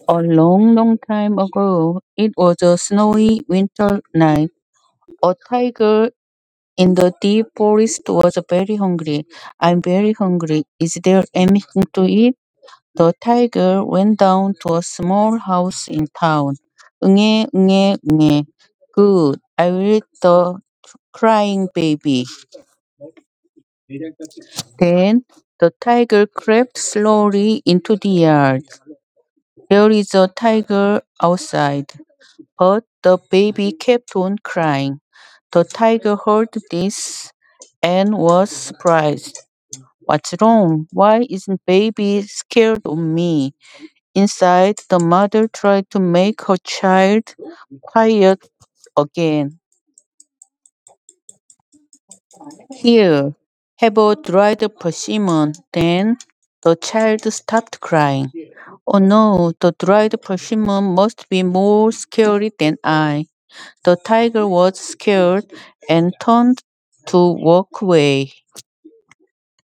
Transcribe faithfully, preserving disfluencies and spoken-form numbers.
A long, long time ago, it was a snowy winter night. A tiger in the deep forest was very hungry. I'm very hungry. Is there anything to eat? The tiger went down to a small house in town. 응애, 응애, 응애. Good. I will eat the crying baby. Then the tiger crept slowly into the yard. There is a tiger outside. But the baby kept on crying. The tiger heard this and was surprised. What's wrong? Why isn't baby scared of me? Inside, the mother tried to make her child quiet again. Here, have a dried persimmon. Then the child stopped crying. Oh no, the dried persimmon must be more scary than I. The tiger was scared and turned to walk away.